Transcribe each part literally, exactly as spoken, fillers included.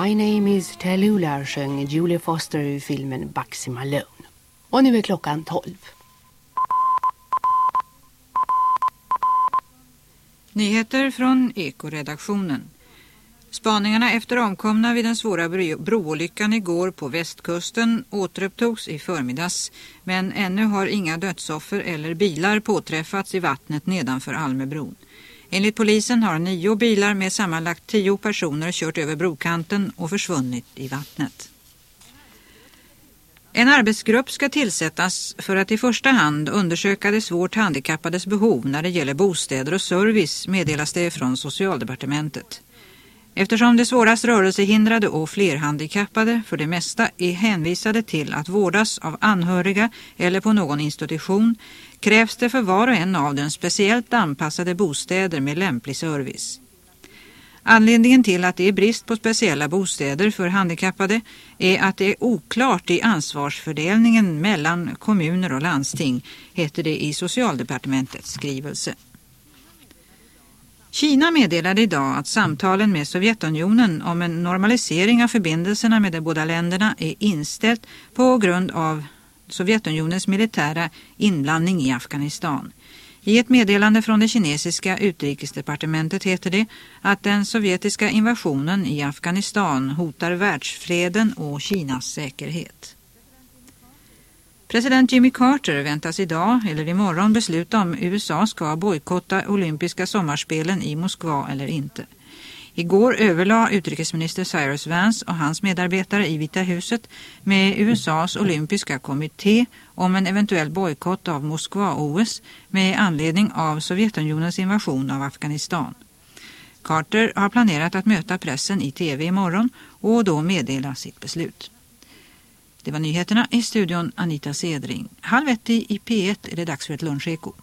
My name is Tallulah sjöng Julie Foster i filmen Bugsy Malone. Och nu är klockan tolv. Nyheter från Ekoredaktionen. Spaningarna efter omkomna vid den svåra broolyckan igår på västkusten återupptogs i förmiddags, men ännu har inga dödsoffer eller bilar påträffats i vattnet nedanför Almebron. Enligt polisen har nio bilar med sammanlagt tio personer kört över brokanten och försvunnit i vattnet. En arbetsgrupp ska tillsättas för att i första hand undersöka de svårt handikappades behov när det gäller bostäder och service, meddelas det från Socialdepartementet. Eftersom de svårast rörelsehindrade och flerhandikappade för det mesta är hänvisade till att vårdas av anhöriga eller på någon institution, krävs det för var och en av dem speciellt anpassade bostäder med lämplig service. Anledningen till att det är brist på speciella bostäder för handikappade är att det är oklart i ansvarsfördelningen mellan kommuner och landsting, heter det i Socialdepartementets skrivelse. Kina meddelade idag att samtalen med Sovjetunionen om en normalisering av förbindelserna med de båda länderna är inställt på grund av Sovjetunionens militära inblandning i Afghanistan. I ett meddelande från det kinesiska utrikesdepartementet heter det att den sovjetiska invasionen i Afghanistan hotar världsfreden och Kinas säkerhet. President Jimmy Carter väntas idag eller imorgon besluta om U S A ska bojkotta olympiska sommarspelen i Moskva eller inte. Igår överlade utrikesminister Cyrus Vance och hans medarbetare i Vita huset med U S A:s olympiska kommitté om en eventuell bojkott av Moskva-O S med anledning av Sovjetunionens invasion av Afghanistan. Carter har planerat att möta pressen i tv imorgon och då meddela sitt beslut. Det var nyheterna i studion Anita Sedring. Halv ett i P ett är det dags för ett luncheko.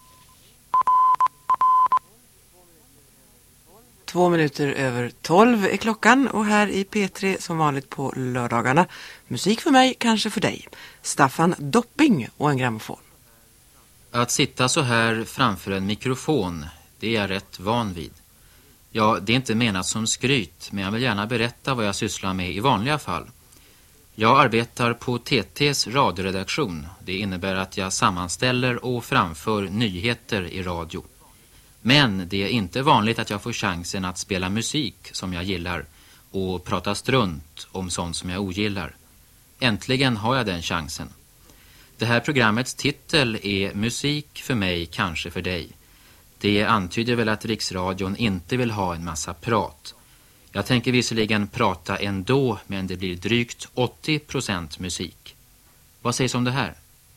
Två minuter över tolv är klockan och här i P tre som vanligt på lördagarna. Musik för mig, kanske för dig. Staffan Dopping och en grammofon. Att sitta så här framför en mikrofon, det är jag rätt van vid. Ja, det är inte menat som skryt, men jag vill gärna berätta vad jag sysslar med i vanliga fall. Jag arbetar på T T:s radioredaktion. Det innebär att jag sammanställer och framför nyheter i radio. Men det är inte vanligt att jag får chansen att spela musik som jag gillar och prata strunt om sånt som jag ogillar. Äntligen har jag den chansen. Det här programmets titel är Musik för mig, kanske för dig. Det antyder väl att Riksradion inte vill ha en massa prat. Jag tänker visserligen prata ändå, men det blir drygt åttio procent musik. Vad sägs om det här?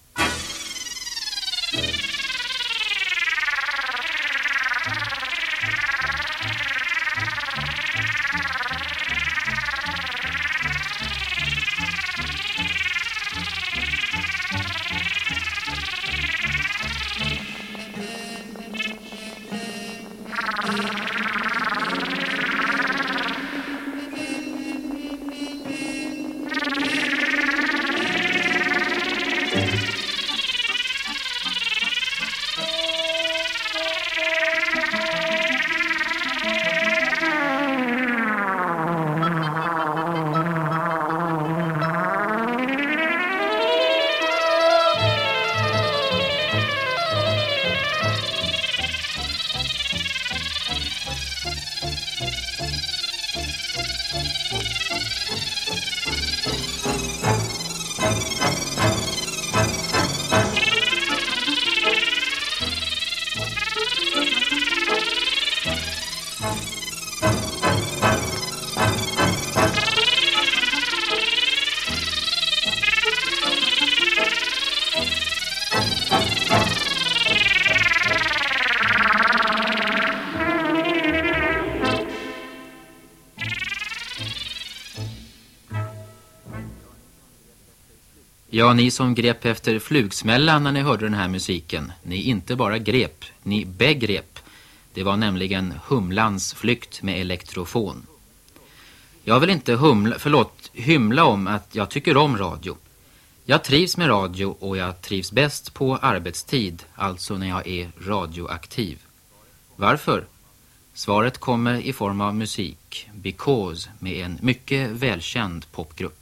Ja, ni som grep efter flugsmällan när ni hörde den här musiken, ni inte bara grep, ni begrep. Det var nämligen Humlans flykt med elektrofon. Jag vill inte humla, förlåt, hymla om att jag tycker om radio. Jag trivs med radio och jag trivs bäst på arbetstid, alltså när jag är radioaktiv. Varför? Svaret kommer i form av musik, Because, med en mycket välkänd popgrupp.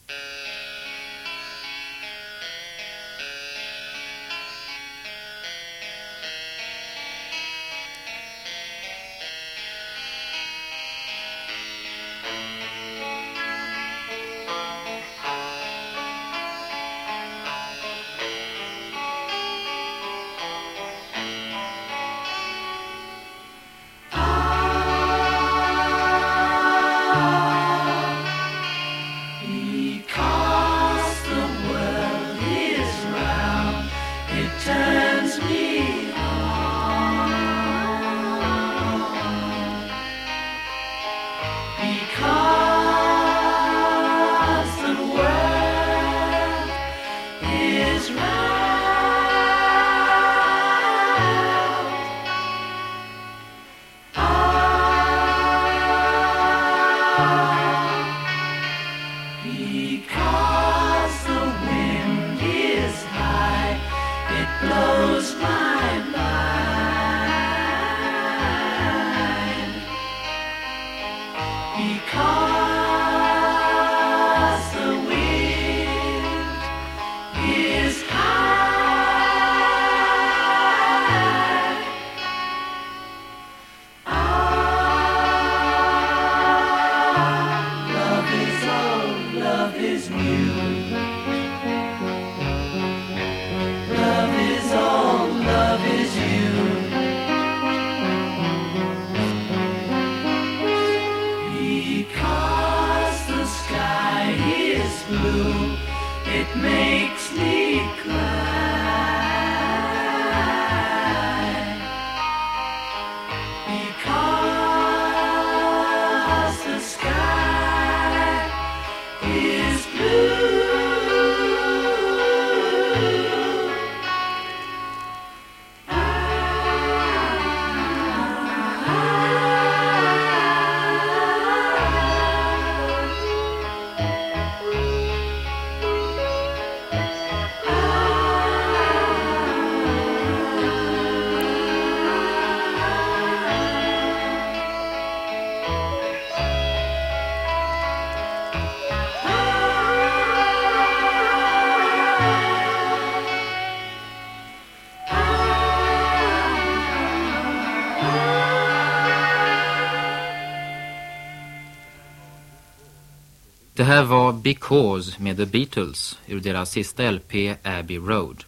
Det här var Because med The Beatles ur deras sista L P Abbey Road.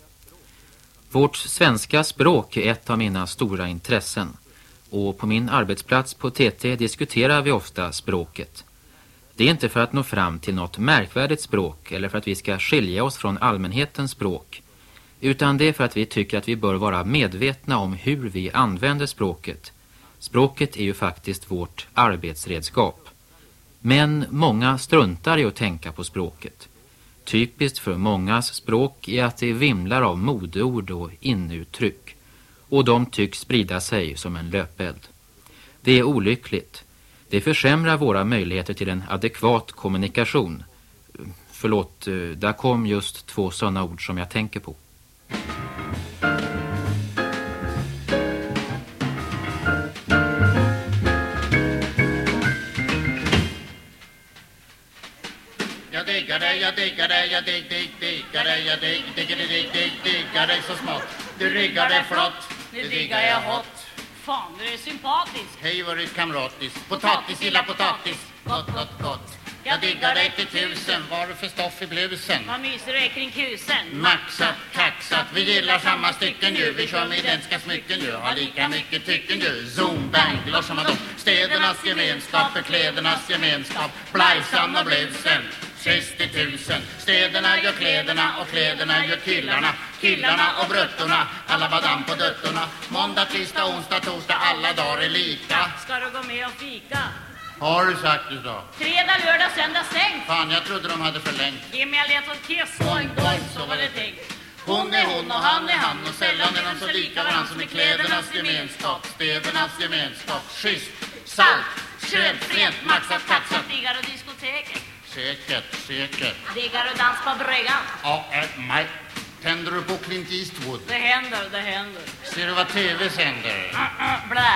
Vårt svenska språk är ett av mina stora intressen och på min arbetsplats på T T diskuterar vi ofta språket. Det är inte för att nå fram till något märkvärdigt språk eller för att vi ska skilja oss från allmänhetens språk, utan det är för att vi tycker att vi bör vara medvetna om hur vi använder språket. Språket är ju faktiskt vårt arbetsredskap. Men många struntar i att tänka på språket. Typiskt för mångas språk är att det vimlar av modeord och inuttryck. Och de tycks sprida sig som en löpeld. Det är olyckligt. Det försämrar våra möjligheter till en adekvat kommunikation. Förlåt, där kom just två sådana ord som jag tänker på. Jag diggar dig, jag diggar dig, jag dig, dig, diggar dig, jag dig, diggar dig, dig, dig, diggar dig så smått. Du ryggar dig flott, det diggar jag hot. Fan, du är sympatisk. Hej vad du är kamratisk, potatis, gilla potatis, gott, gott, gott. Jag diggar dig till tusen, vad du för stoff i blusen? Vad myser du är kring kusen? Maxat, kaxat, vi gillar samma stycken ju. Vi kör med identiska smycken ju, har lika mycket tycken ju. Zoom, bang, glossamadom, städernas gemenskap, klädernas gemenskap. Blajsan och blusen, sextio tusen. Städerna gör kläderna och kläderna gör killarna. Killarna och bruttorna, alla badam på döttorna. Måndag, tisdag, onsdag, torsdag, alla dagar är lika. Ska du gå med och fika? Har du sagt det då? Fredag, lördag, söndag stängt. Fan, jag trodde de hade förlängt. Ge mig en liten kiss, doink, doink, så var det tänkt. Hon är hon och han är han och sällan är de så lika varann som i klädernas gemenskap, städernas gemenskap. Schysst, salt, skönt, rent, maxat, kaxat. Diggar du diskoteket? Säkert, säkert. Diggar du dans på bryggan? Ja, äh, nej. Tänder du på Clint Eastwood? Det händer, det händer. Ser du vad tv sänder? Uh, uh, blä.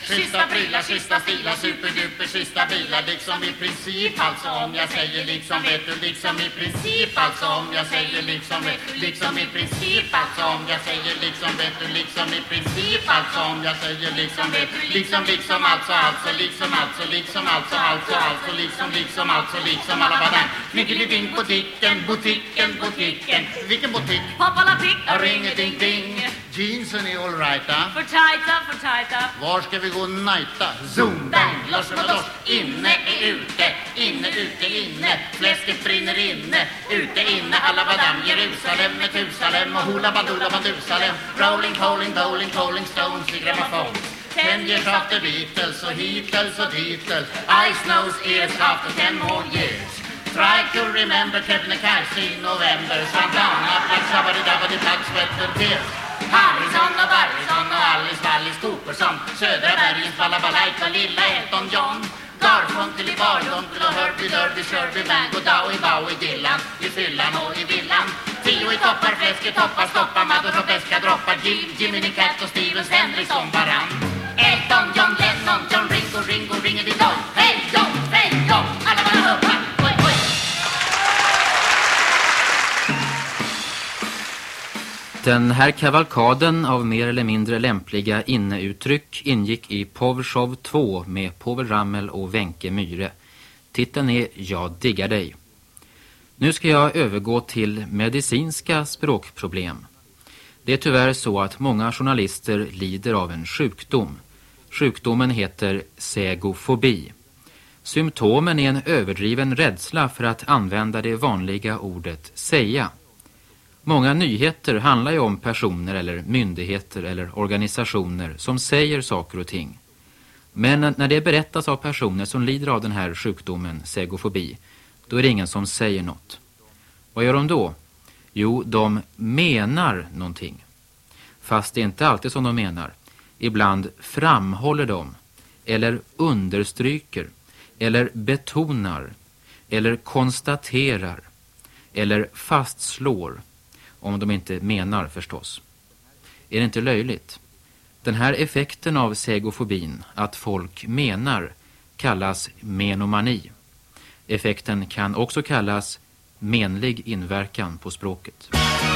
Schyssta prylar, schyssta stilar, superduper, schyssta bilar. Liksom i princip, alltså om jag säger liksom vet du. Liksom i princip, alltså om jag säger liksom vet du. Liksom i princip, alltså om jag säger liksom vet du. Liksom i princip, alltså om jag säger liksom vet du. Liksom, liksom, alltså, alltså, liksom, alltså, liksom, alltså, alltså, alltså, liksom, liksom, alltså, liksom, alla badang. Knickeliding, butiken, butiken, butiken. Vilken butik? Pappalapick. Ring-a-ding-ding. Jeansen är all right, ah. För tajta, för tajta. Var ska vi gå najta? Zoom, bang, loss med loss. Inne är ute, inne, ute, inne. Fläsket brinner inne, ute, inne. Alla badam, Jerusalem, Metusalem och hula bandula bandusalem. Rolling, calling, bowling, calling stones i grammofon. Ten years after Beatles och Heatles och Beatles. Eyes, nose, ears after ten more years. Try to remember Kebnekaise i november. Santana, Black Sabbath, Dabba, Black Sweat and Tears. Harrison och Barrison och Alice Wallis Cooperson. Södra bergens Balabalaika, Lilla Elton John. Garfunkel i Bardunkel och Herbie Derby, Sherby Bang och Dowie Bowie Dylan. I fyllan och i villan. Tio i toppar, fläsk i toppar, stoppar, Maddos och Beska droppar. Jim, Jiminy Cat och Stevens Henrysson varann. Elton John, Lennon, John Ringo, Ringo, ringer vid dag. Hej John, hej John, alla bara hoppa. Den här kavalkaden av mer eller mindre lämpliga inneuttryck ingick i Powershow två med Povel Ramel och Wenche Myhre. Titeln är Jag diggar dig. Nu ska jag övergå till medicinska språkproblem. Det är tyvärr så att många journalister lider av en sjukdom. Sjukdomen heter segofobi. Symptomen är en överdriven rädsla för att använda det vanliga ordet säga. Många nyheter handlar ju om personer eller myndigheter eller organisationer som säger saker och ting. Men när det berättas av personer som lider av den här sjukdomen, segofobi, då är det ingen som säger något. Vad gör de då? Jo, de menar någonting. Fast det är inte alltid som de menar. Ibland framhåller de, eller understryker, eller betonar, eller konstaterar, eller fastslår. Om de inte menar förstås. Är det inte löjligt? Den här effekten av segofobin, att folk menar, kallas menomani. Effekten kan också kallas menlig inverkan på språket.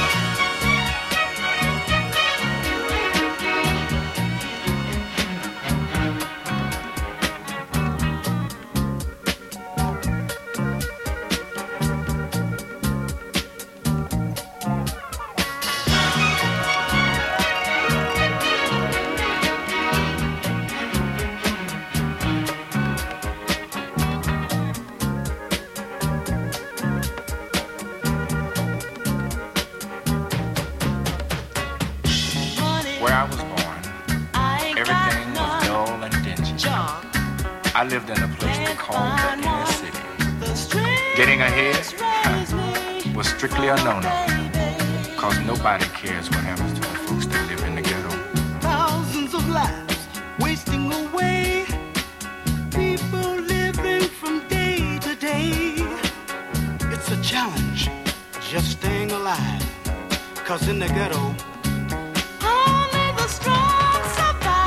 I lived in a place they called the inner city. Getting ahead was strictly a no-no, because nobody cares what happens to the folks that live in the ghetto. Thousands of lives wasting away, people living from day to day. It's a challenge, just staying alive, because in the ghetto, only the strong survive.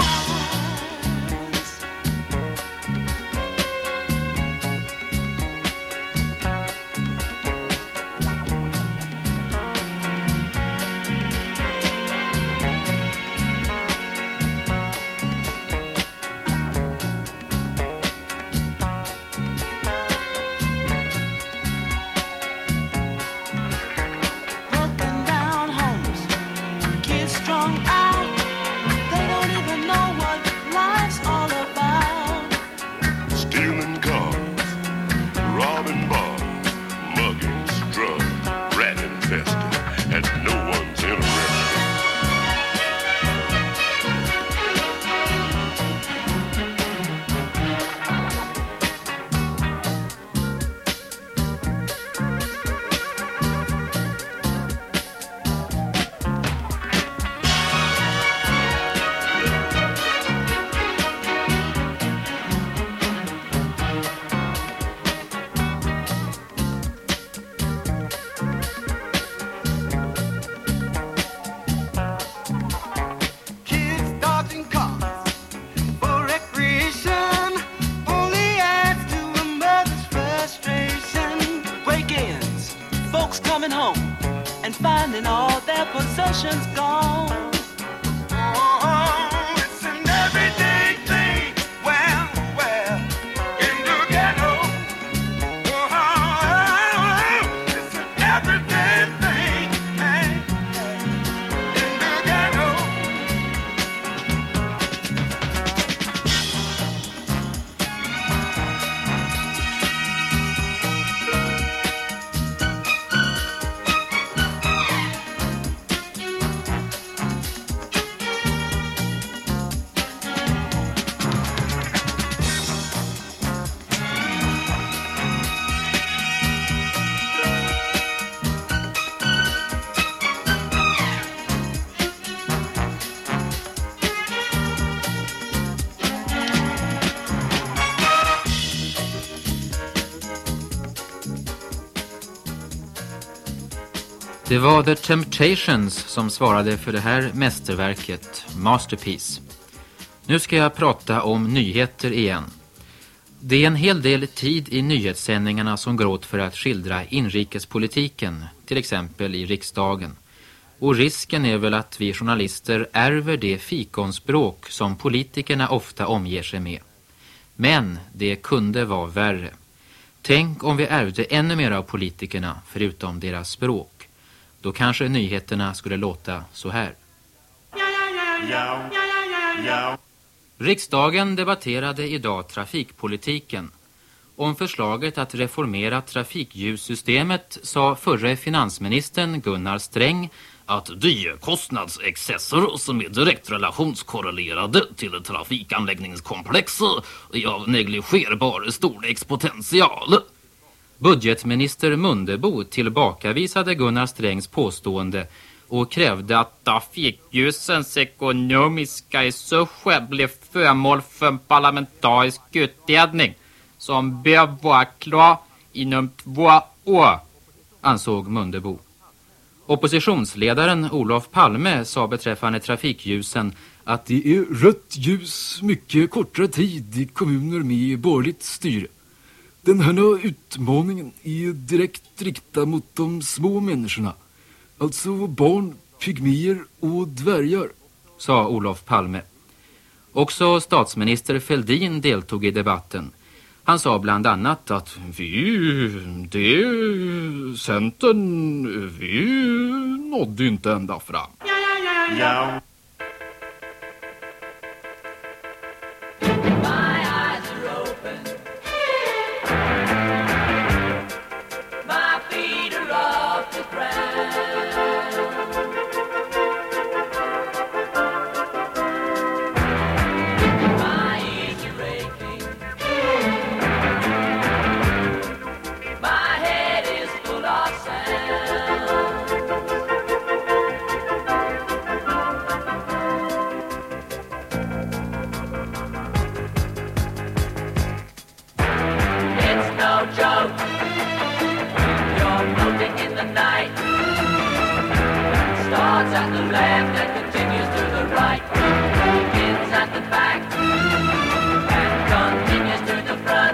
passion's gone. Oh, it's an everyday thing. Well, well, in the ghetto. Oh, it's an everyday thing, man. In the ghetto. Det var The Temptations som svarade för det här mästerverket, Masterpiece. Nu ska jag prata om nyheter igen. Det är en hel del tid i nyhetssändningarna som går åt för att skildra inrikespolitiken, till exempel i riksdagen. Och risken är väl att vi journalister ärver det fikonspråk som politikerna ofta omger sig med. Men det kunde vara värre. Tänk om vi ärvde ännu mer av politikerna förutom deras språk. Då kanske nyheterna skulle låta så här. Riksdagen debatterade idag trafikpolitiken. Om förslaget att reformera trafikljussystemet sa förre finansministern Gunnar Sträng att de kostnadsexcesser som är direkt relationskorrelerade till ett trafikanläggningskomplex är av negligerbar storlekspotential. Budgetminister Mundebo tillbakavisade Gunnar Strängs påstående och krävde att trafikljusens ekonomiska resurser blev föremål för en parlamentarisk utredning som bör vara klar inom två år, ansåg Mundebo. Oppositionsledaren Olof Palme sa beträffande trafikljusen att det är rött ljus mycket kortare tid i kommuner med borgerligt styre. Den här utmaningen är direkt riktad mot de små människorna, alltså barn, pygméer och dvärgar, sa Olof Palme. Också statsminister Fälldin deltog i debatten. Han sa bland annat att vi, det, Centern, vi nådde inte ända fram. Ja. At the left and continues to the right, begins at the back and continues to the front,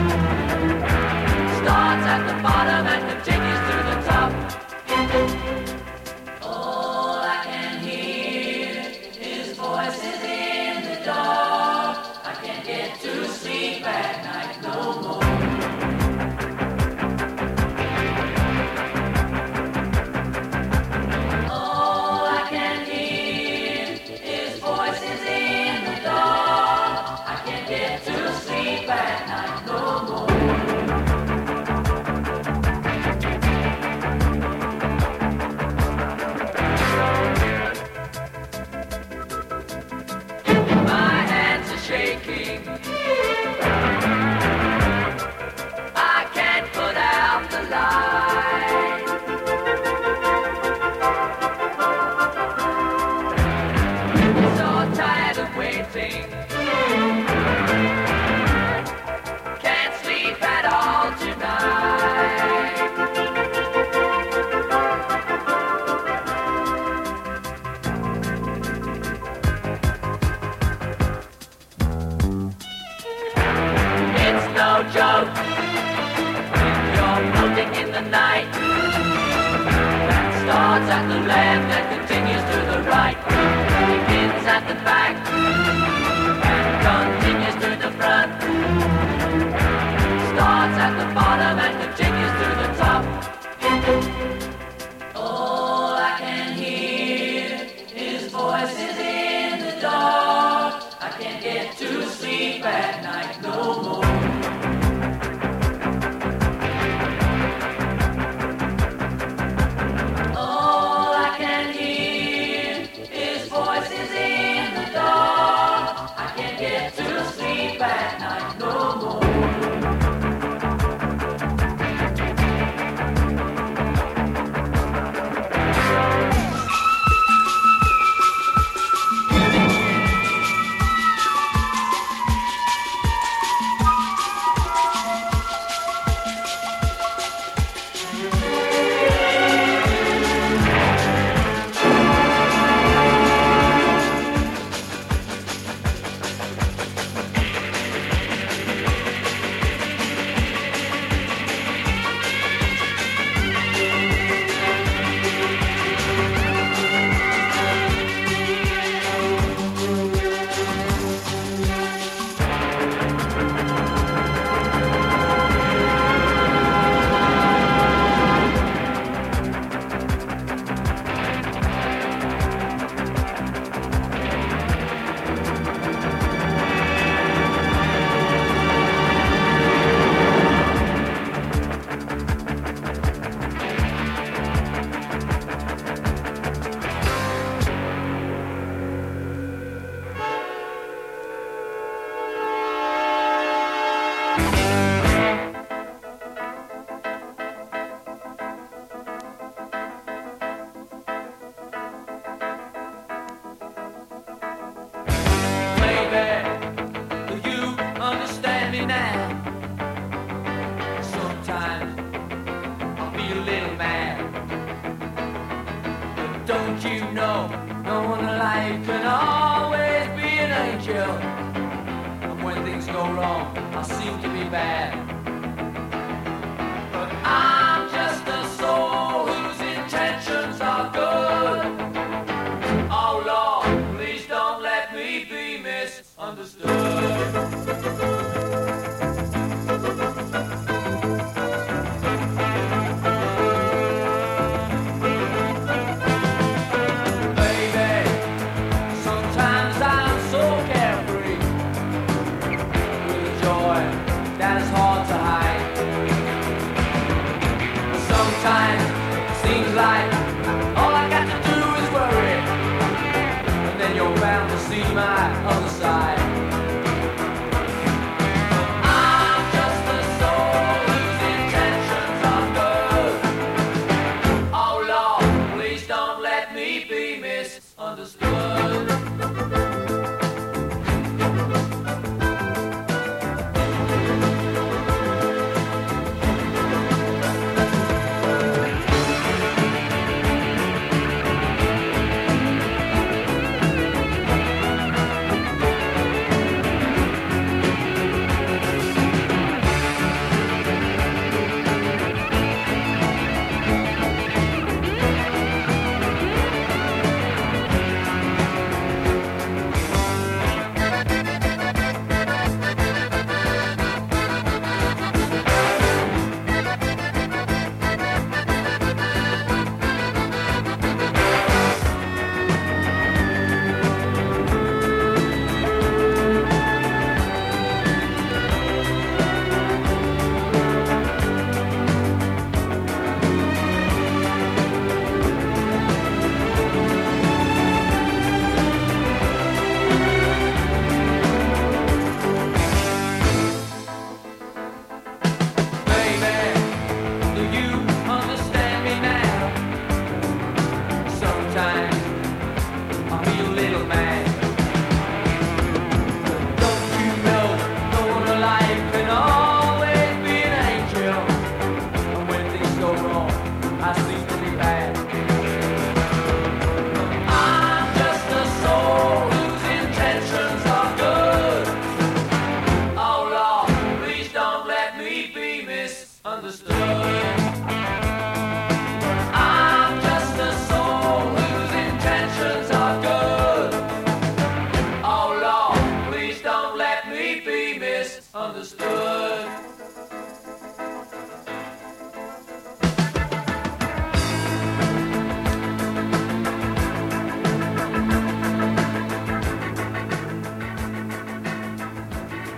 starts at the bottom and continues to the top. All I can hear is voices in the dark. I can't get to sleep at night no more. Joke. You're floating in the night. That starts at the left and continues sleep at night no more. All I can hear is voices in the dark. I can't get to sleep at night no more. I'm just a soul whose intentions are good.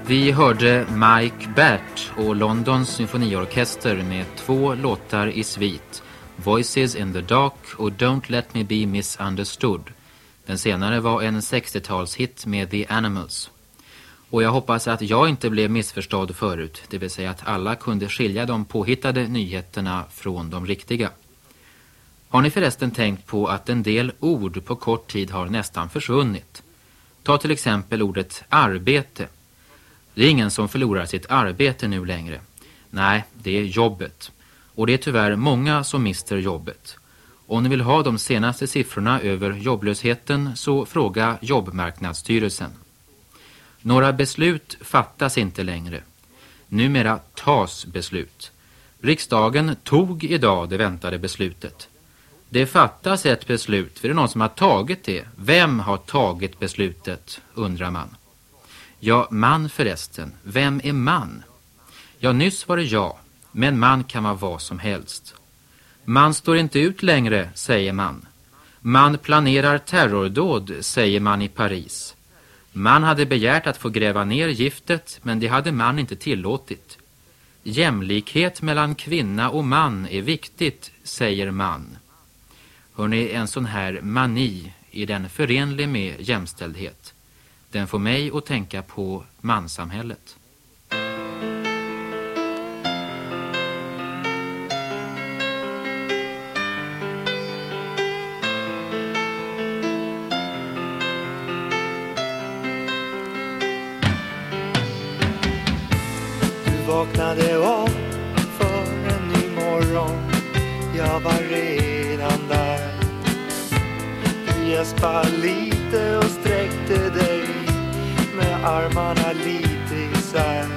Vi hörde Mike Batt och Londons symfoniorkester med två låtar i svit, Voices in the Dark och Don't Let Me Be Misunderstood. Den senare var en sextiotalshit med The Animals. Och jag hoppas att jag inte blev missförstådd förut, det vill säga att alla kunde skilja de påhittade nyheterna från de riktiga. Har ni förresten tänkt på att en del ord på kort tid har nästan försvunnit? Ta till exempel ordet arbete. Det är ingen som förlorar sitt arbete nu längre. Nej, det är jobbet. Och det är tyvärr många som mister jobbet. Om ni vill ha de senaste siffrorna över jobblösheten så fråga Jobbmarknadsstyrelsen. Några beslut fattas inte längre. Numera tas beslut. Riksdagen tog idag det väntade beslutet. Det fattas ett beslut, för det är någon som har tagit det. Vem har tagit beslutet, undrar man. Ja, man förresten. Vem är man? Ja, nyss var det jag, men man kan vara vad som helst. Man står inte ut längre, säger man. Man planerar terrordåd, säger man i Paris. Man hade begärt att få gräva ner giftet, men det hade man inte tillåtit. Jämlikhet mellan kvinna och man är viktigt, säger man. Hörrni, en sån här mani är den förenlig med jämställdhet. Den får mig att tänka på manssamhället. Du vaknade om för en ny morgon. Jag var redan där. Du gäspade lite och sträckte dig med armarna lite isär.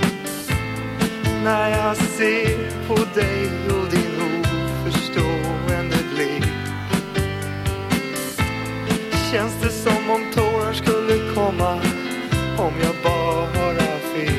När jag ser på dig och din oförstående blick, känns det som om tårar skulle komma om jag bara fick.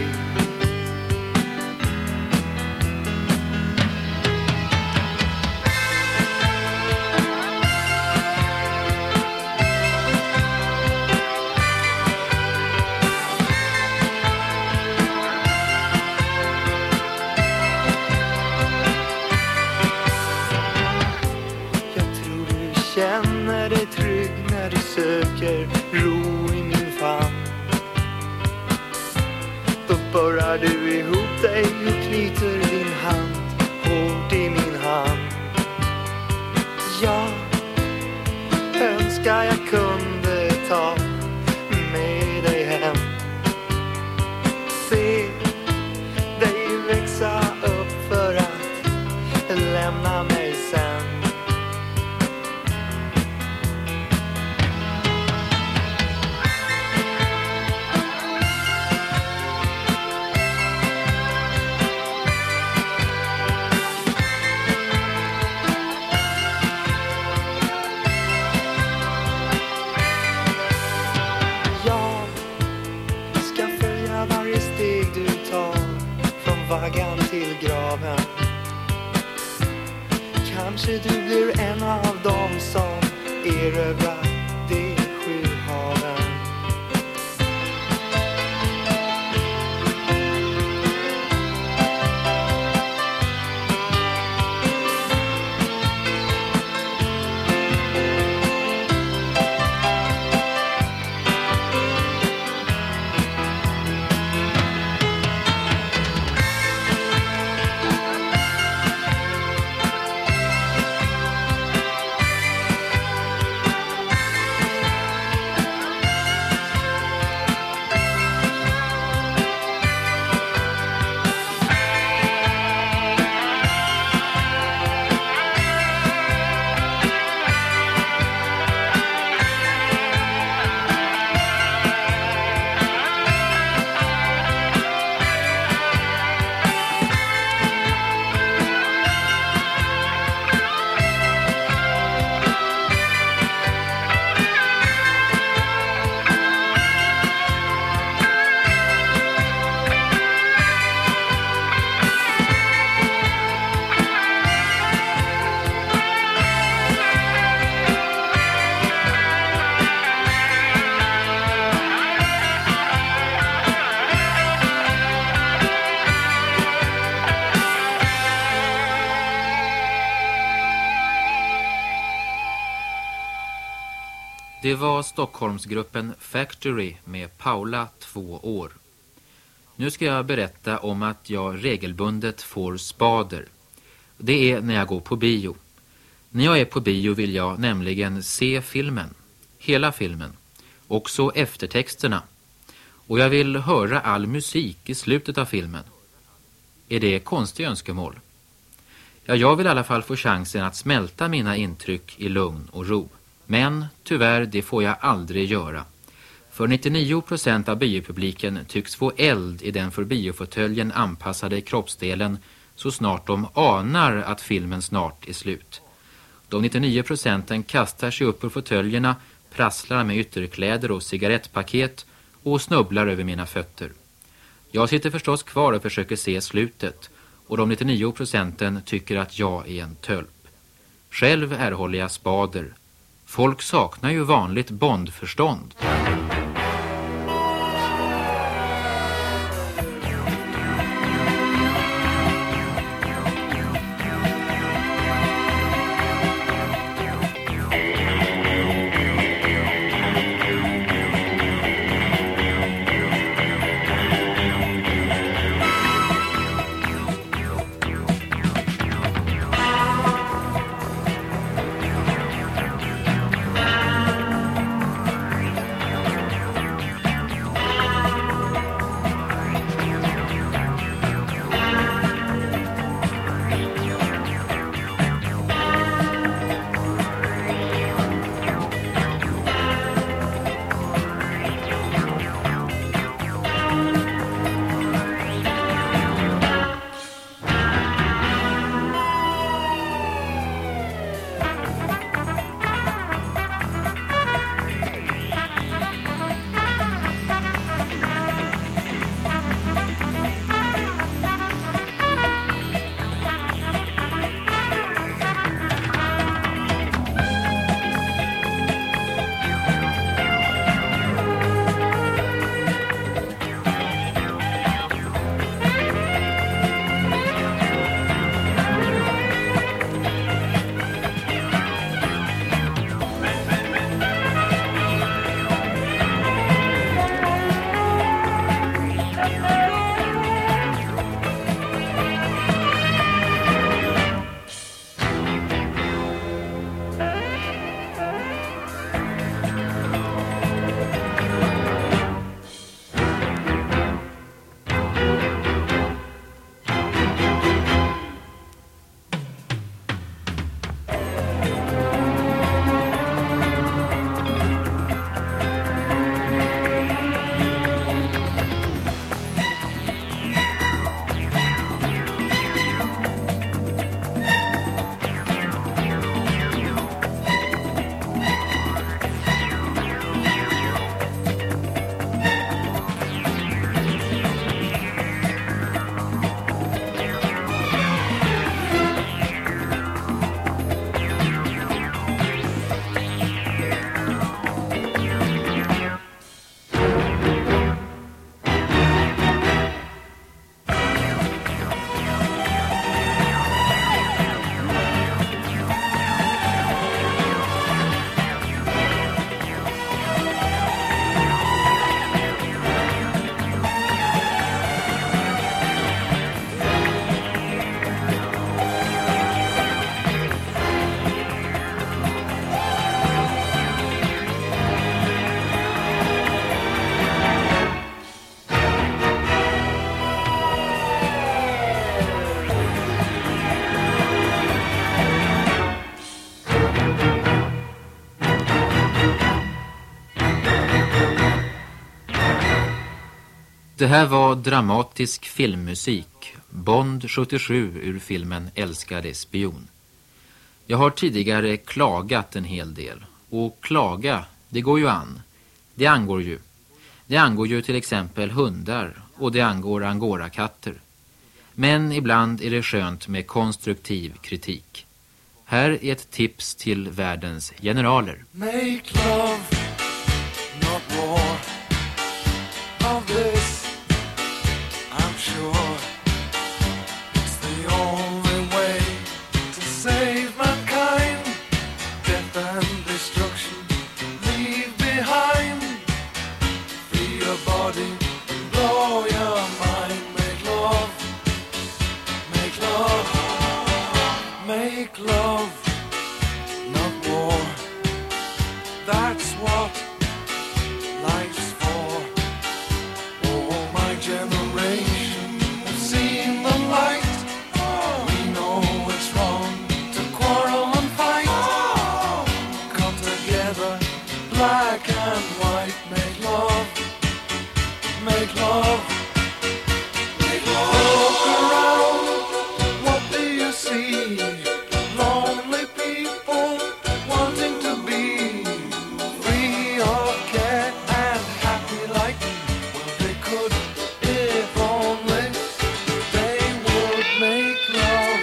Känner dig trygg när du söker ro i min famn. Då börjar du ihop dig och knyter din hand hårt i min hand. Jag önskar jag kunde ta med dig hem. Se dig växa upp för att lämna mig sen. Det var Stockholmsgruppen Factory med Paula, två år. Nu ska jag berätta om att jag regelbundet får spader. Det är när jag går på bio. När jag är på bio vill jag nämligen se filmen. Hela filmen. Också eftertexterna. Och jag vill höra all musik i slutet av filmen. Är det konstiga önskemål? Ja, jag vill i alla fall få chansen att smälta mina intryck i lugn och ro. Men tyvärr, det får jag aldrig göra. För nittionio procent av biopubliken tycks få eld i den för biofåtöljen anpassade kroppsdelen så snart de anar att filmen snart är slut. De nittionio procenten kastar sig upp ur fåtöljerna, prasslar med ytterkläder och cigarettpaket och snubblar över mina fötter. Jag sitter förstås kvar och försöker se slutet, och de nittionio procenten tycker att jag är en tölp. Själv erhåller jag spader. Folk saknar ju vanligt bondförstånd. Det här var dramatisk filmmusik, Bond sjuttiosju ur filmen Älskade spion. Jag har tidigare klagat en hel del, och klaga, det går ju an. Det angår ju. Det angår ju till exempel hundar, och det angår angorakatter. Men ibland är det skönt med konstruktiv kritik. Här är ett tips till världens generaler. Make love, not war. Of this, I'm sure it's the only way to save mankind. Death and destruction lead body, blow your mind. Make love, make love, make love, not war. That's what life's for. Oh, my generation have seen the light. We know it's wrong to quarrel and fight. Come together, black and white. Make love, make love, make love. Look around, what do you see? Lonely people wanting to be free or care and happy like me. Well, they could if only they would make love.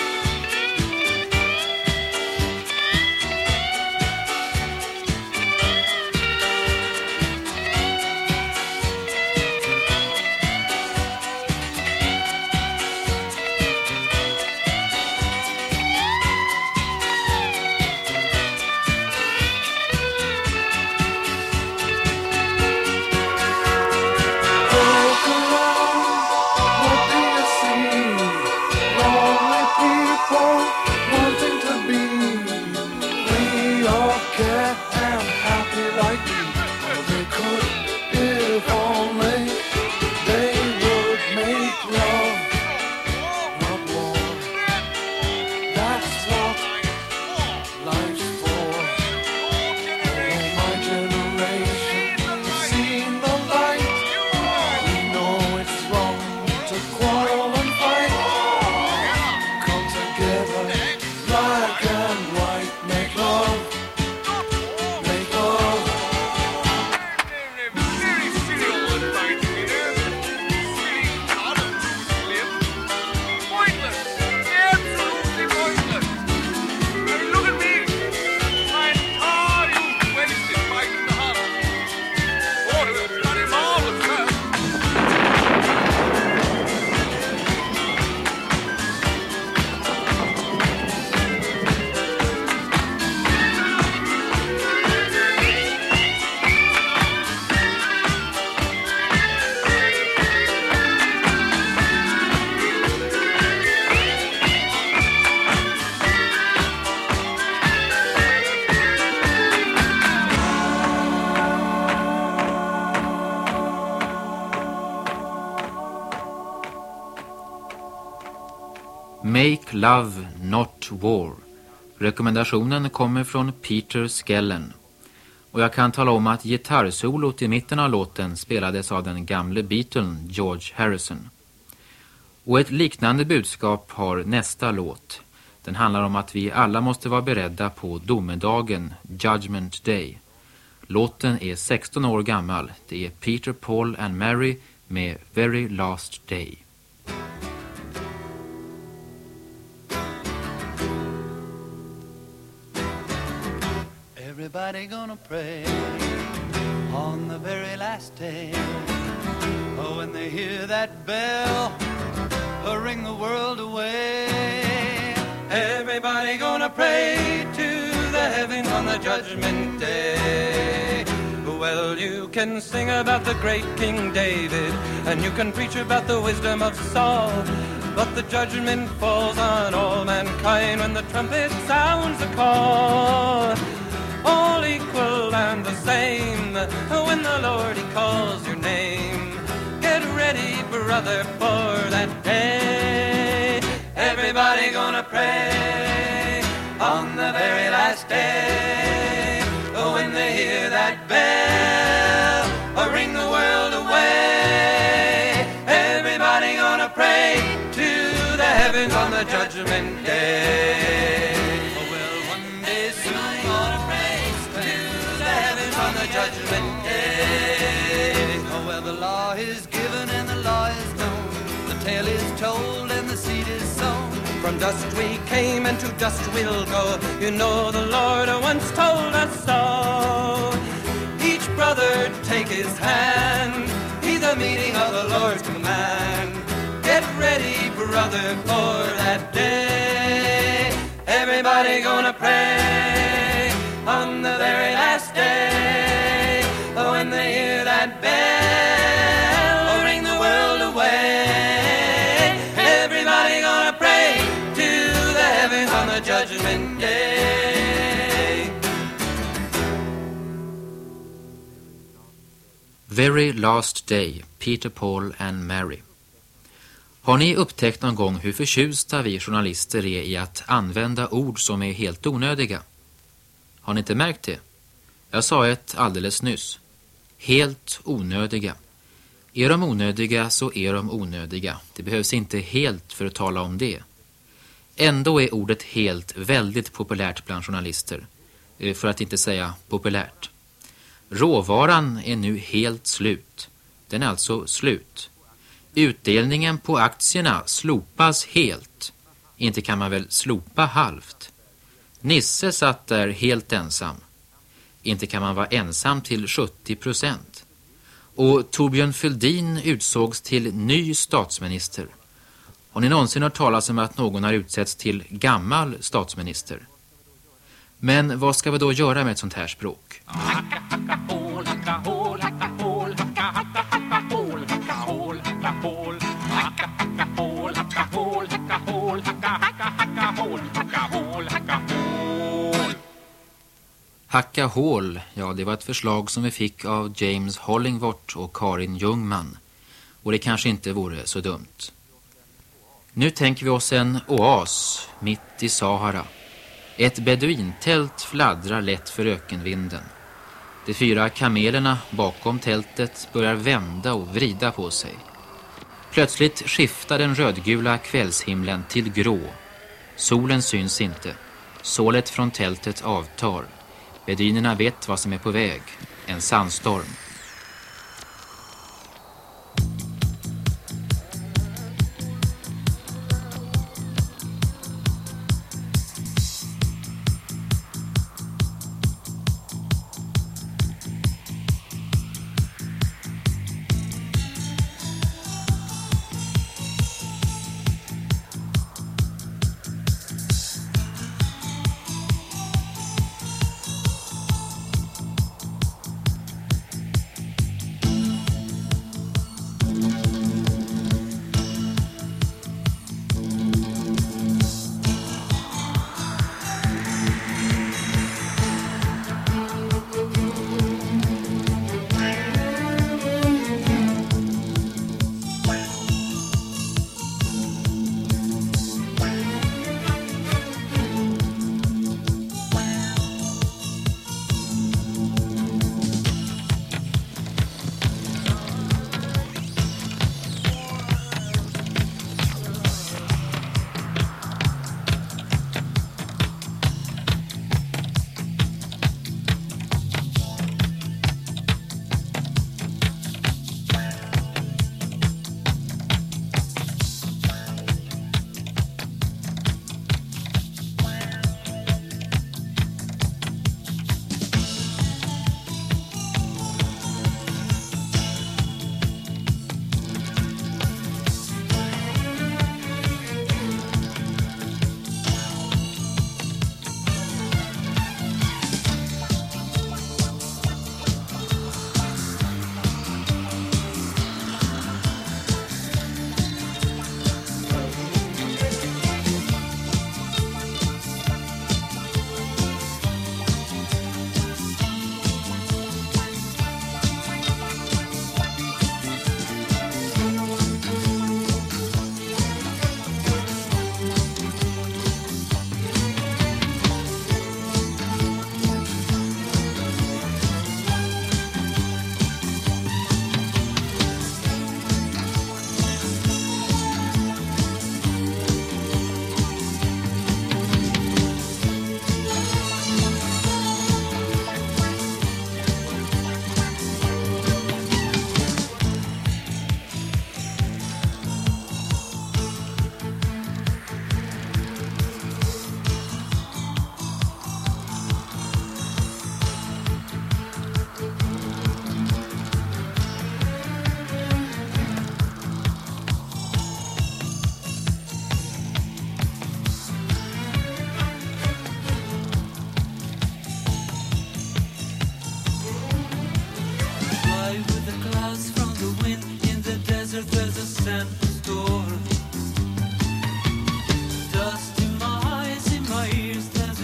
Look around, what do you see? Lonely people wanting to be free or care and happy like me. Well, they could if only they would make love, not war. That's what life's for. Oh, my generation has seen the light. We know it's wrong to quarrel and fight. Come together, black and white. Make love, make love. Make Love Not War. Rekommendationen kommer från Peter Skellen. Och jag kan tala om att gitarrsolot i mitten av låten spelades av den gamle Beatlen George Harrison. Och ett liknande budskap har nästa låt. Den handlar om att vi alla måste vara beredda på domedagen, Judgment Day. Låten är sexton år gammal. Det är Peter, Paul and Mary med Very Last Day. Everybody gonna pray on the very last day. Oh, when they hear that bell, oh, ring the world away. Everybody gonna pray to the heavens on the judgment day. Well, you can sing about the great King David, and you can preach about the wisdom of Saul, but the judgment falls on all mankind when the trumpet sounds the call. All equal and the same when the Lord he calls your name. Get ready, brother, for that day. Everybody gonna pray on the very last day. When they hear that bell, or ring the world away. Everybody gonna pray to the heavens on the judgment day. Judgment Day. Oh, well, the law is given and the law is known. The tale is told and the seed is sown. From dust we came and to dust we'll go. You know the Lord once told us so. Each brother take his hand. Heed the meaning of the Lord's command. Get ready, brother, for that day. Everybody gonna pray on the very last day. When they hear that bell, Very Last Day, Peter, Paul and Mary. Har ni upptäckt någon gång hur förtjusta vi journalister är i att använda ord som är helt onödiga? Har ni inte märkt det? Jag sa ett alldeles nyss. Helt onödiga. Är de onödiga så är de onödiga. Det behövs inte helt för att tala om det. Ändå är ordet helt väldigt populärt bland journalister. För att inte säga populärt. Råvaran är nu helt slut. Den är alltså slut. Utdelningen på aktierna slopas helt. Inte kan man väl slopa halvt. Nisse satt där helt ensam. Inte kan man vara ensam till sjuttio procent. Och Torbjörn Fälldin utsågs till ny statsminister. Har ni någonsin hört talas om att någon har utsetts till gammal statsminister? Men vad ska vi då göra med ett sånt här språk? Hacka, hacka, hål, hacka, hål, hacka, hål, hacka, hacka, hacka, hål, hacka, hål, hacka, hål, hacka, hacka, hål, hacka, hål, hacka, hål, hacka, hacka, hacka, hål, hacka, hål, hacka, hål. Hacka hål, ja det var ett förslag som vi fick av James Hollingworth och Karin Ljungman. Och det kanske inte vore så dumt. Nu tänker vi oss en oas mitt i Sahara. Ett beduintält fladdrar lätt för ökenvinden. De fyra kamelerna bakom tältet börjar vända och vrida på sig. Plötsligt skiftar den rödgula kvällshimlen till grå. Solen syns inte. Sålet från tältet avtar. Beduinerna vet vad som är på väg. En sandstorm.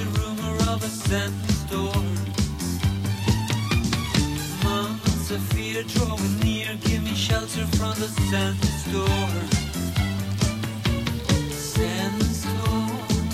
Sofia fear drawing near, give me shelter from the sandstorm. Sandstorm.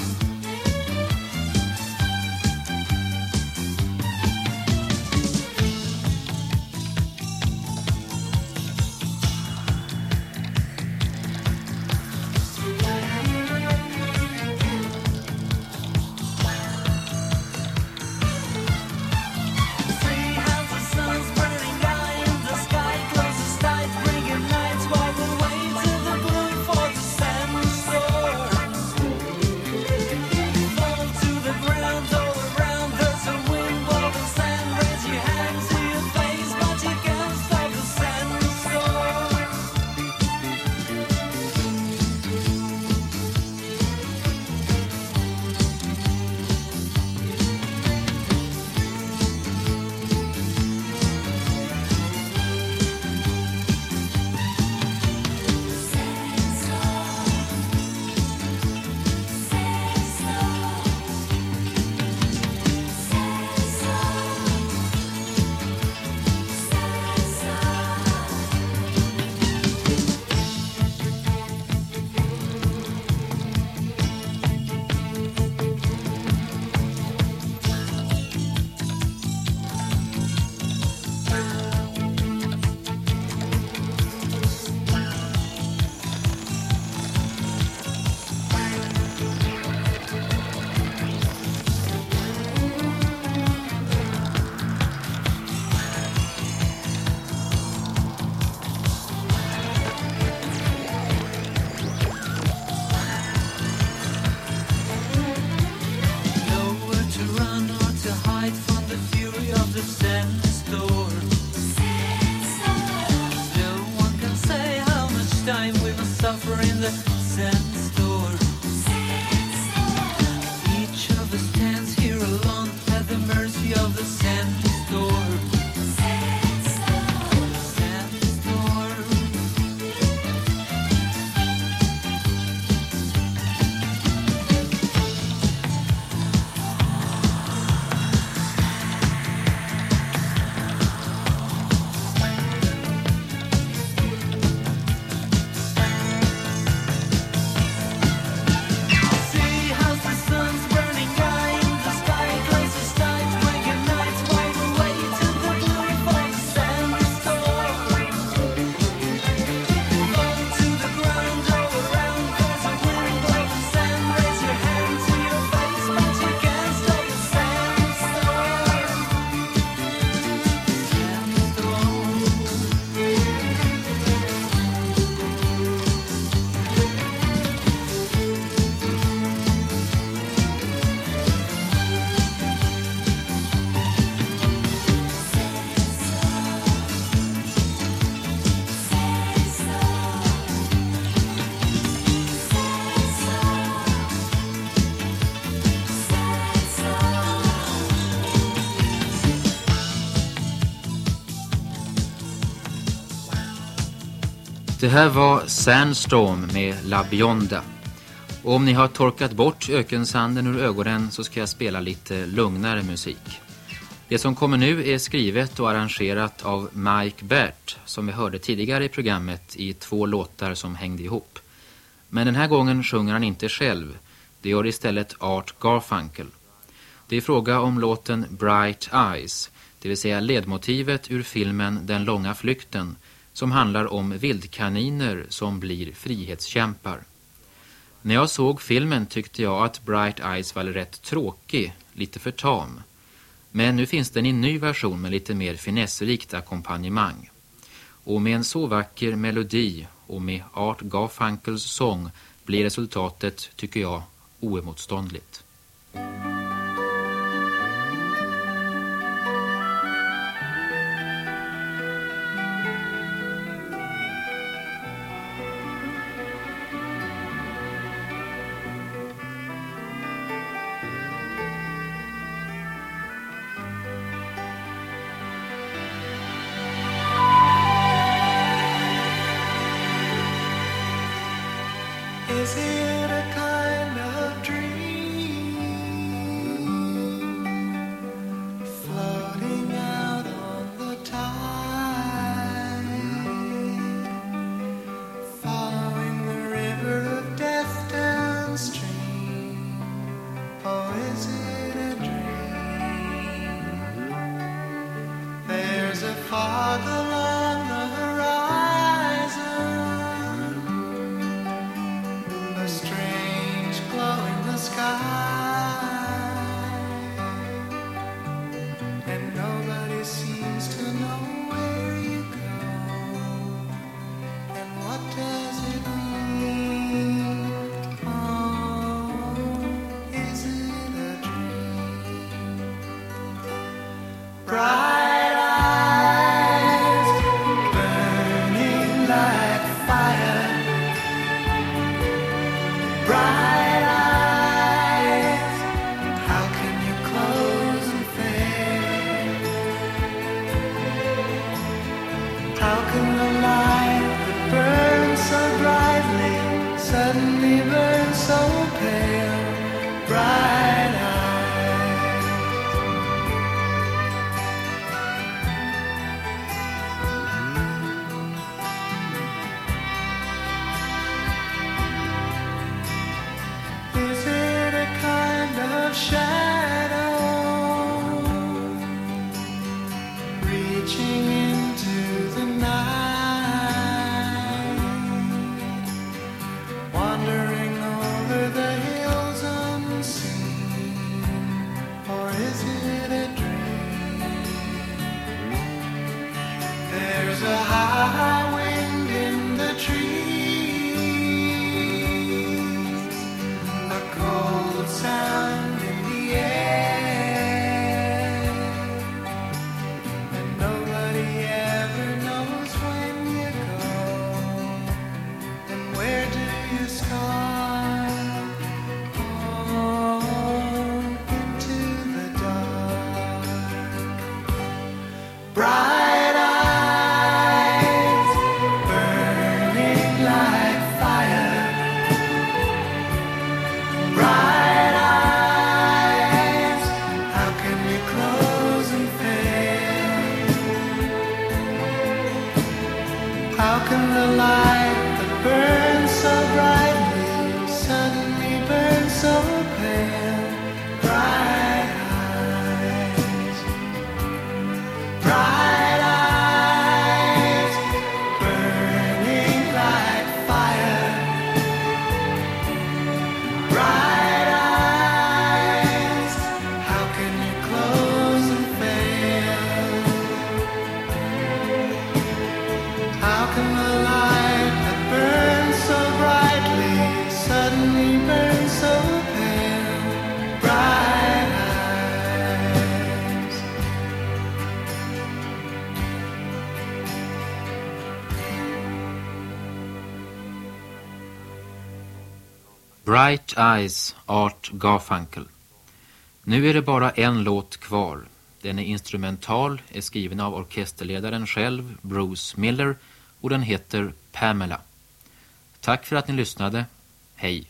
Det här var Sandstorm med La Bionda. Och om ni har torkat bort ökensanden ur ögonen så ska jag spela lite lugnare musik. Det som kommer nu är skrivet och arrangerat av Mike Baird, som vi hörde tidigare i programmet i två låtar som hängde ihop. Men den här gången sjunger han inte själv. Det gör istället Art Garfunkel. Det är fråga om låten Bright Eyes, det vill säga ledmotivet ur filmen Den långa flykten, som handlar om vildkaniner som blir frihetskämpar. När jag såg filmen tyckte jag att Bright Eyes var rätt tråkig, lite för tam. Men nu finns den i en ny version med lite mer finessrikt ackompanjemang. Och med en så vacker melodi och med Art Garfunkels sång blir resultatet, tycker jag, oemotståndligt. Is it a kind of dream floating out on the tide? fog along the horizon, a strange glow in the sky, and nobody seems to know where you go, and what does it mean? Oh, is it a dream? Bright eyes burning like fire, bright eyes, how can you close and fade? How can the light that burns so brightly suddenly burn so pale? Bright eyes. Is it a kind of shadow reaching into the night, wandering over the hills unseen, or is it a dream? There's a high wind in the trees, a cold sound in the air, and nobody ever knows when you go, and where do you start? On into the dark. Bright eyes burning like fire, bright eyes, how can we close and fail? How can the light that burns so brightly suddenly burn so pale? Bright eyes, bright eyes burning like fire, bright eyes, how can you close and fail? How can the light that burns so brightly suddenly burn so pale? Bright eyes. Bright Eyes, Art Garfunkel. Nu är det bara en låt kvar. Den är instrumental, är skriven av orkesterledaren själv, Bruce Miller, och den heter Pamela. Tack för att ni lyssnade. Hej!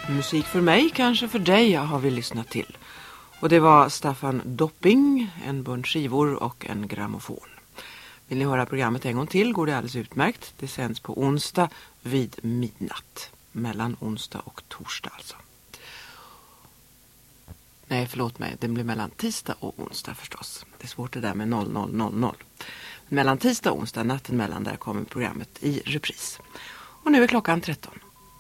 Musik för mig, kanske för dig, har vi lyssnat till. Och det var Staffan Dopping, en bunt skivor och en grammofon. Vill ni höra programmet en gång till går det alldeles utmärkt. Det sänds på onsdag vid midnatt. Mellan onsdag och torsdag alltså. Nej, förlåt mig. Det blir mellan tisdag och onsdag förstås. Det är svårt det där med noll noll noll noll. Mellan tisdag och onsdag, natten mellan, där kommer programmet i repris. Och nu är klockan tretton.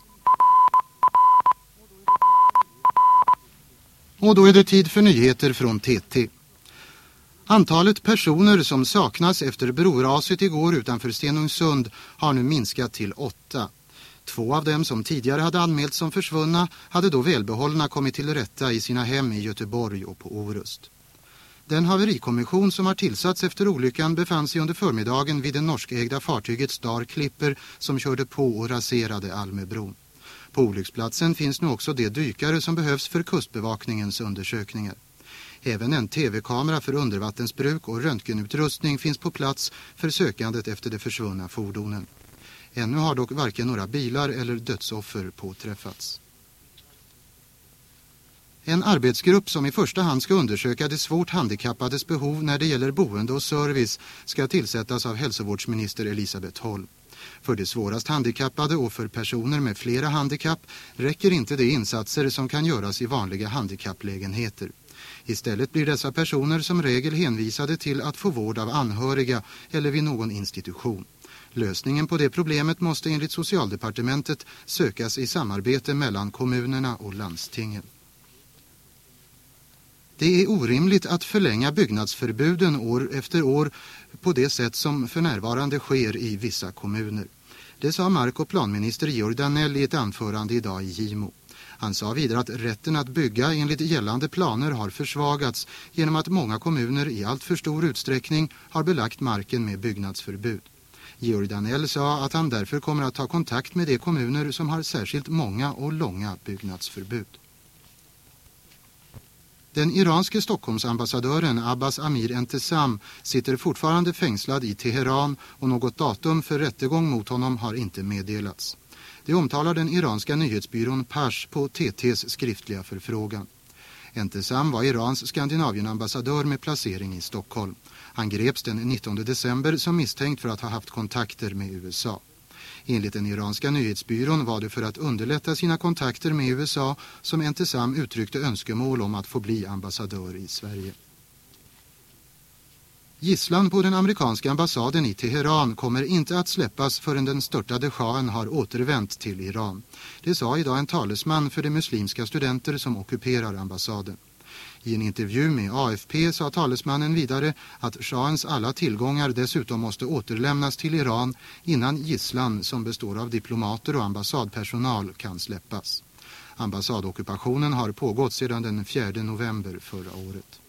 Och då är det tid för nyheter från T T. Antalet personer som saknas efter broraset igår utanför Stenungsund har nu minskat till åtta. Två av dem som tidigare hade anmälts som försvunna hade då välbehållna kommit till rätta i sina hem i Göteborg och på Orust. Den haverikommission som har tillsatts efter olyckan befann sig under förmiddagen vid det norskägda fartyget Star Clipper som körde på och raserade Almöbron. På olycksplatsen finns nu också de dykare som behövs för kustbevakningens undersökningar. Även en tv-kamera för undervattensbruk och röntgenutrustning finns på plats för sökandet efter de försvunna fordonen. Ännu har dock varken några bilar eller dödsoffer påträffats. En arbetsgrupp som i första hand ska undersöka de svårt handikappades behov när det gäller boende och service ska tillsättas av hälsovårdsminister Elisabeth Holm. För de svårast handikappade och för personer med flera handikapp räcker inte de insatser som kan göras i vanliga handikapplägenheter. Istället blir dessa personer som regel hänvisade till att få vård av anhöriga eller vid någon institution. Lösningen på det problemet måste enligt Socialdepartementet sökas i samarbete mellan kommunerna och landstingen. Det är orimligt att förlänga byggnadsförbuden år efter år på det sätt som för närvarande sker i vissa kommuner. Det sa mark- och planminister Georg Danell i ett anförande idag i Gimo. Han sa vidare att rätten att bygga enligt gällande planer har försvagats genom att många kommuner i allt för stor utsträckning har belagt marken med byggnadsförbud. Georg Danell sa att han därför kommer att ta kontakt med de kommuner som har särskilt många och långa byggnadsförbud. Den iranske Stockholmsambassadören Abbas Amir Entesam sitter fortfarande fängslad i Teheran och något datum för rättegång mot honom har inte meddelats. Det omtalar den iranska nyhetsbyrån Pars på T T:s skriftliga förfrågan. Entesam var Irans Skandinavienambassadör med placering i Stockholm. Han greps den nittonde december som misstänkt för att ha haft kontakter med U S A. Enligt den iranska nyhetsbyrån var det för att underlätta sina kontakter med U S A som Entesam uttryckte önskemål om att få bli ambassadör i Sverige. Gisslan på den amerikanska ambassaden i Teheran kommer inte att släppas förrän den störtade shahen har återvänt till Iran. Det sa idag en talesman för de muslimska studenter som ockuperar ambassaden. I en intervju med A F P sa talesmannen vidare att shahens alla tillgångar dessutom måste återlämnas till Iran innan gisslan som består av diplomater och ambassadpersonal kan släppas. Ambassadockupationen har pågått sedan den fjärde november förra året.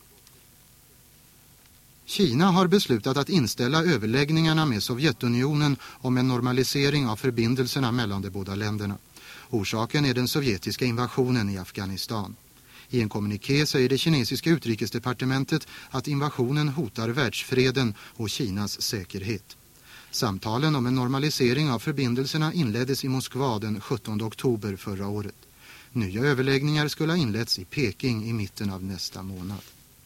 Kina har beslutat att inställa överläggningarna med Sovjetunionen om en normalisering av förbindelserna mellan de båda länderna. Orsaken är den sovjetiska invasionen i Afghanistan. I en kommuniké säger det kinesiska utrikesdepartementet att invasionen hotar världsfreden och Kinas säkerhet. Samtalen om en normalisering av förbindelserna inleddes i Moskva den sjuttonde oktober förra året. Nya överläggningar skulle ha inletts i Peking i mitten av nästa månad.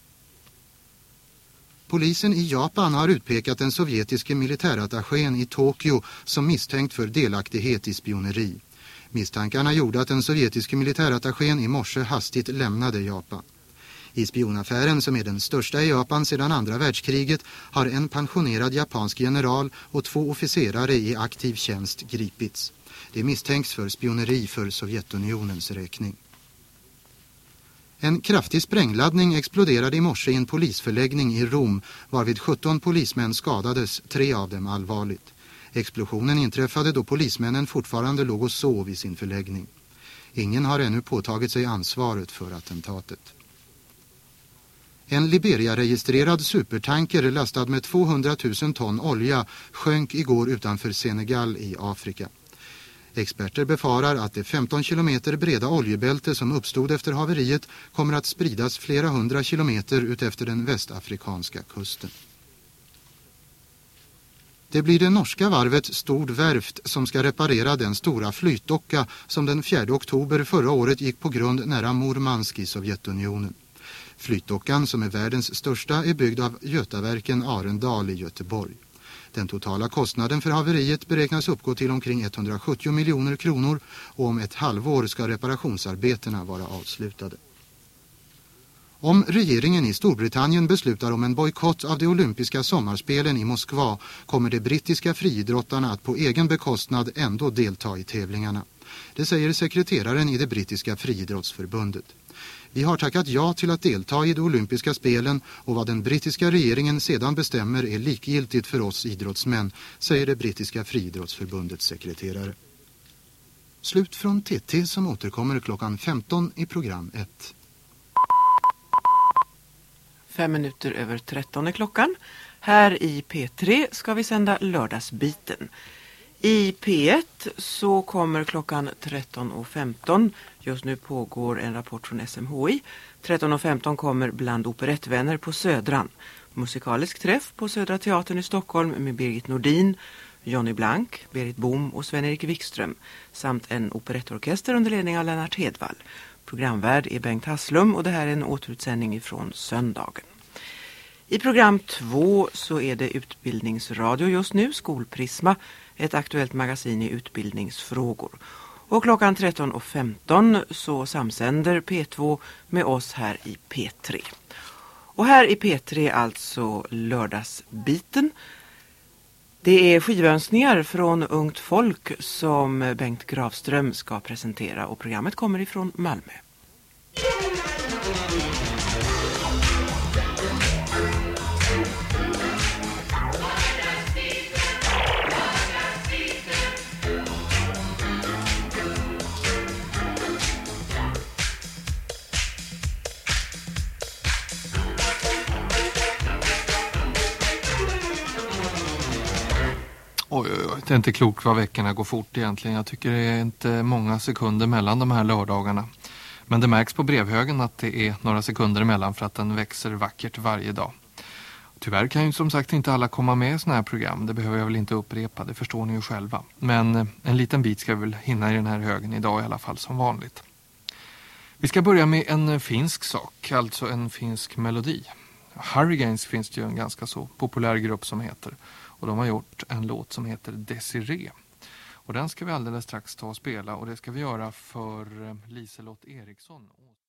Polisen i Japan har utpekat den sovjetiske militärattachén i Tokyo som misstänkt för delaktighet i spioneri. Misstankarna gjorde att den sovjetiske militärattachén i morse hastigt lämnade Japan. I spionaffären, som är den största i Japan sedan andra världskriget, har en pensionerad japansk general och två officerare i aktiv tjänst gripits. Det misstänks för spioneri för Sovjetunionens räkning. En kraftig sprängladdning exploderade i morse i en polisförläggning i Rom, varvid sjutton polismän skadades, tre av dem allvarligt. Explosionen inträffade då polismännen fortfarande låg och sov i sin förläggning. Ingen har ännu påtagit sig ansvaret för attentatet. En Liberia-registrerad supertanker lastad med tvåhundratusen ton olja sjönk igår utanför Senegal i Afrika. Experter befarar att det femton kilometer breda oljebälte som uppstod efter haveriet kommer att spridas flera hundra kilometer utefter den västafrikanska kusten. Det blir det norska varvet Stord Werft som ska reparera den stora flytdocka som den fjärde oktober förra året gick på grund nära Murmansk i Sovjetunionen. Flytdockan, som är världens största, är byggd av Götaverken Arendal i Göteborg. Den totala kostnaden för haveriet beräknas uppgå till omkring etthundrasjuttio miljoner kronor och om ett halvår ska reparationsarbetena vara avslutade. Om regeringen i Storbritannien beslutar om en bojkott av de olympiska sommarspelen i Moskva kommer de brittiska friidrottarna att på egen bekostnad ändå delta i tävlingarna. Det säger sekreteraren i det brittiska friidrottsförbundet. Vi har tackat ja till att delta i de olympiska spelen och vad den brittiska regeringen sedan bestämmer är likgiltigt för oss idrottsmän, säger det brittiska friidrottsförbundets sekreterare. Slut från T T som återkommer klockan femton i program ett. Fem minuter över tretton är klockan. Här i P tre ska vi sända lördagsbiten. I P ett så kommer klockan tretton och femton. Just nu pågår en rapport från S M H I. tretton och femton kommer Bland operettvänner på Södran. Musikalisk träff på Södra Teatern i Stockholm med Birgit Nordin, Johnny Blank, Berit Bohm och Sven-Erik Wikström samt en operettorkester under ledning av Lennart Hedvall. Programvärd är Bengt Hasslum och det här är en återutsändning ifrån söndagen. I program två så är det utbildningsradio just nu, Skolprisma, ett aktuellt magasin i utbildningsfrågor. Och klockan tretton och femton så samsänder P två med oss här i P tre. Och här i P tre alltså lördagsbiten. Det är skivönskningar från Ungt folk som Bengt Gravström ska presentera och programmet kommer ifrån Malmö. Oj, oj, oj. Det är inte klokt vad veckorna går fort egentligen. Jag tycker det är inte många sekunder mellan de här lördagarna. Men det märks på brevhögen att det är några sekunder emellan för att den växer vackert varje dag. Tyvärr kan ju som sagt inte alla komma med i såna här program. Det behöver jag väl inte upprepa, det förstår ni ju själva. Men en liten bit ska vi väl hinna i den här högen idag i alla fall som vanligt. Vi ska börja med en finsk sak, alltså en finsk melodi. Hurricanes finns det ju en ganska så populär grupp som heter. Och de har gjort en låt som heter Desiree. Och den ska vi alldeles strax ta och spela och det ska vi göra för Liselott Eriksson.